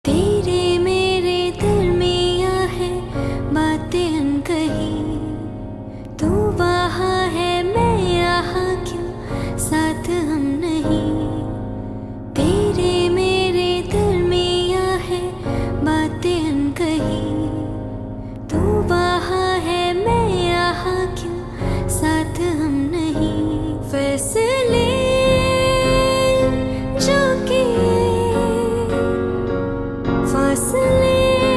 तेरे मेरे दरमियाँ है बातें अनकही। तू वहाँ है मैं यहाँ, क्यों साथ हम नहीं। तेरे मेरे दरमियाँ है बातें अनकही। तू वहाँ है मैं यहाँ, क्यों साथ हम नहीं। फैसले जो किए फासले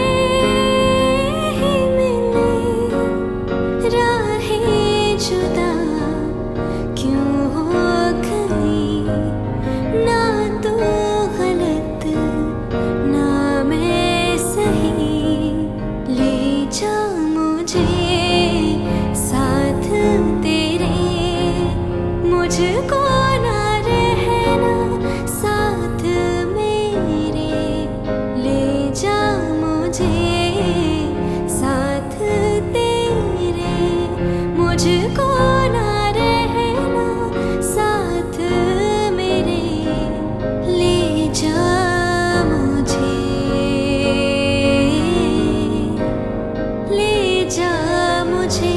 ही मिले, राहें जुदा क्यों हो गई। ना तू गलत ना मैं सही, ले जा मुझे साथ तेरे। मुझको ना रहना साथ मेरे, ले जा मुझे साथ तेरे। मुझको ना रहना साथ मेरे, ले जा मुझे, ले जा मुझे।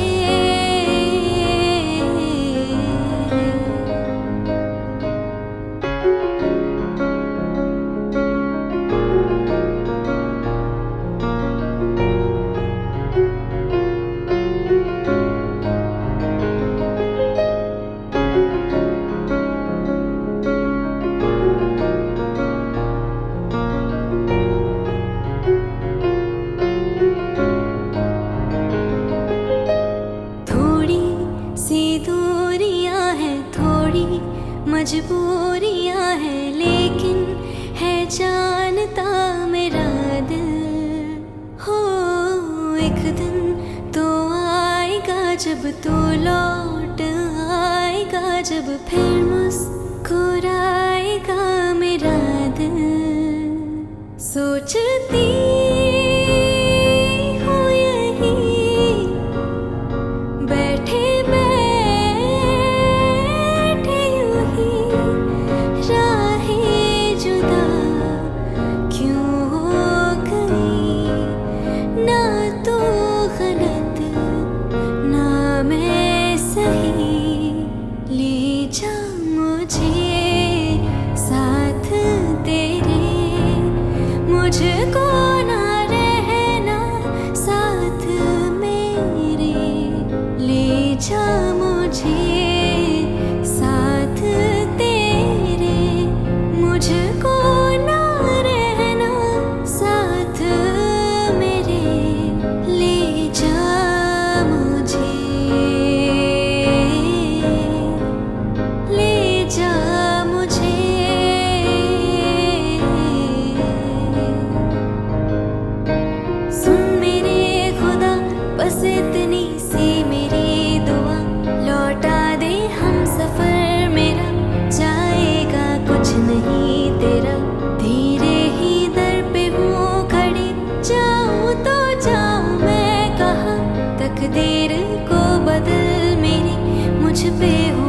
दूरियां हैं थोड़ी मजबूरियां हैं, लेकिन है जानता मेरा दिल। हो एक दिन तो आएगा जब तू लौट आएगा, जब फिर मुस्कुराएगा मेरा दिल। सोचती हूँ यही बैठे मुझको ना रहना साथ मेरे, ले जा मुझे साथ तेरे। मुझको ना रहना साथ मेरे, ले जा मुझे, ले जा मुझे। बस इतनी सी मेरी दुआ, लौटा दे हम सफर मेरा, जाएगा कुछ नहीं तेरा। धीरे ही दर पे हूँ खड़ी, जाऊँ तो जाऊँ मैं कहाँ। तकदीर को बदल मेरी, मुझ पे हो